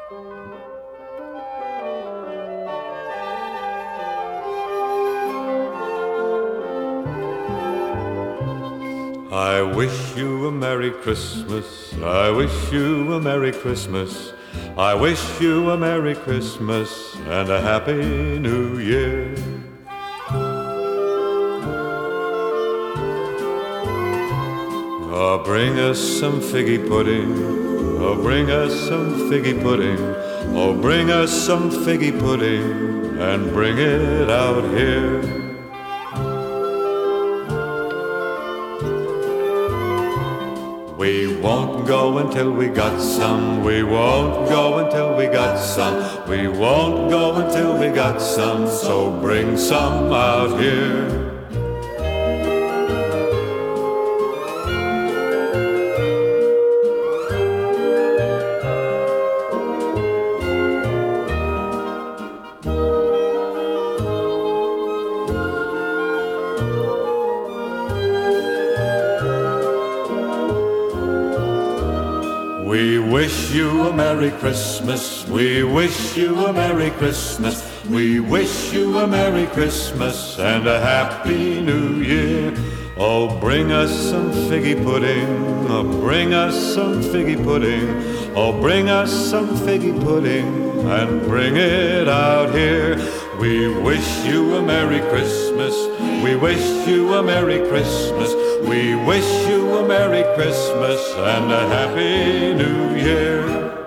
I wish you a Merry Christmas. I wish you a Merry Christmas. I wish you a Merry Christmas and a Happy New Year. Oh, bring us some figgy pudding. Oh, bring us some figgy pudding. Oh, bring us some figgy pudding and bring it out here. We won't go until we got some. We won't go until we got some. We won't go until we got some. So bring some out here. We wish you a Merry Christmas. We wish you a Merry Christmas. We wish you a Merry Christmas and a Happy New Year. Oh, bring us some figgy pudding. Oh, bring us some figgy pudding. Oh, bring us some figgy pudding and bring it out here. We wish you a Merry Christmas. We wish you a Merry Christmas. We wish you a Merry Christmas and a Happy New Year.